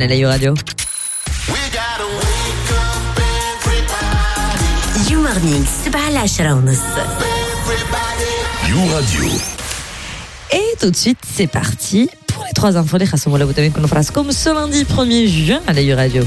à la Radio. You Morning 7-10 You Radio. Et tout de suite, c'est parti pour les 3 infos. Les Khassomoula Boutamin qu'on fera comme ce lundi 1er juin à la Radio.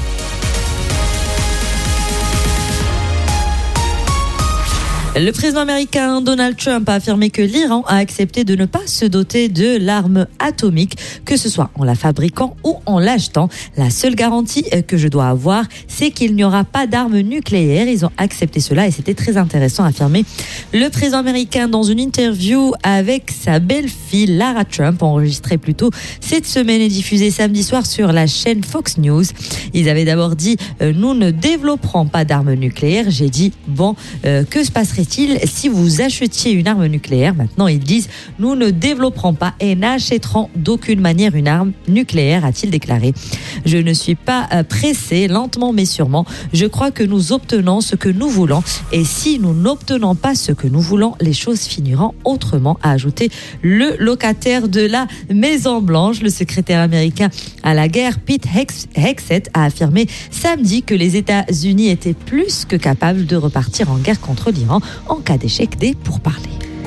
Le président américain Donald Trump a affirmé que l'Iran a accepté de ne pas se doter de l'arme atomique, que ce soit en la fabriquant ou en l'achetant. La seule garantie que je dois avoir, c'est qu'il n'y aura pas d'armes nucléaires. Ils ont accepté cela et c'était très intéressant, a affirmé le président américain dans une interview avec sa belle-fille Lara Trump, enregistrée plus tôt cette semaine et diffusée samedi soir sur la chaîne Fox News. Ils avaient d'abord dit nous ne développerons pas d'armes nucléaires. J'ai dit que se passerait-il si vous achetiez une arme nucléaire? Maintenant, ils disent nous ne développerons pas et n'achèterons d'aucune manière une arme nucléaire, a-t-il déclaré. Je ne suis pas pressé, lentement mais sûrement. Je crois que nous obtenons ce que nous voulons et si nous n'obtenons pas ce que nous voulons, les choses finiront autrement, a ajouté le locataire de la Maison Blanche. Le secrétaire américain à la guerre, Pete Hegseth, a affirmé samedi que les États-Unis étaient plus que capables de repartir en guerre contre l'Iran en cas d'échec des pourparlers.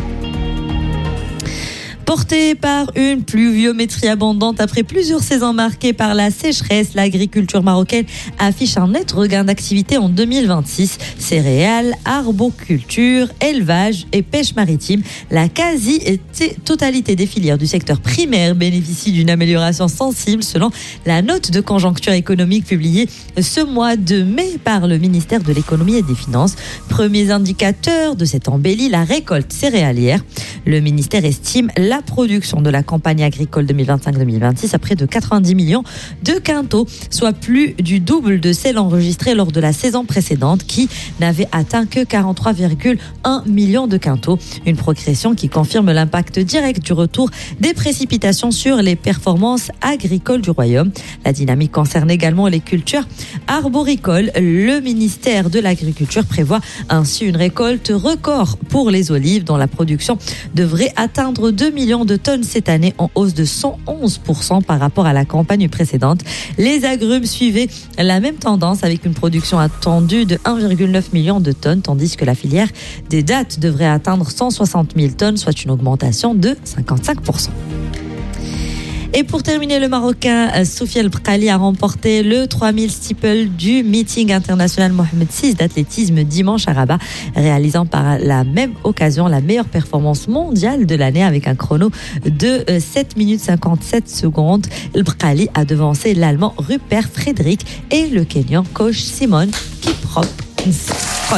Porté par une pluviométrie abondante après plusieurs saisons marquées par la sécheresse, l'agriculture marocaine affiche un net regain d'activité en 2026. Céréales, arboriculture, élevage et pêche maritime. La quasi-totalité des filières du secteur primaire bénéficient d'une amélioration sensible selon la note de conjoncture économique publiée ce mois de mai par le ministère de l'économie et des finances. Premiers indicateurs de cette embellie, la récolte céréalière. Le ministère estime la production de la campagne agricole 2025-2026 à près de 90 millions de quintaux, soit plus du double de celle enregistrée lors de la saison précédente qui n'avait atteint que 43,1 millions de quintaux. Une progression qui confirme l'impact direct du retour des précipitations sur les performances agricoles du royaume. La dynamique concerne également les cultures arboricoles. Le ministère de l'Agriculture prévoit ainsi une récolte record pour les olives dont la production devrait atteindre 2 millions de tonnes cette année, en hausse de 111% par rapport à la campagne précédente. Les agrumes suivaient la même tendance avec une production attendue de 1,9 million de tonnes, tandis que la filière des dattes devrait atteindre 160 000 tonnes, soit une augmentation de 55%. Et pour terminer, le Marocain Soufiane Bqali a remporté le 3000 steeple du meeting international Mohamed VI d'athlétisme dimanche à Rabat, réalisant par la même occasion la meilleure performance mondiale de l'année avec un chrono de 7 minutes 57 secondes. Bqali a devancé l'Allemand Rupert Frédéric et le Kenyan coach Simon Kiprop.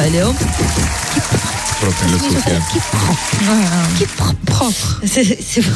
C'est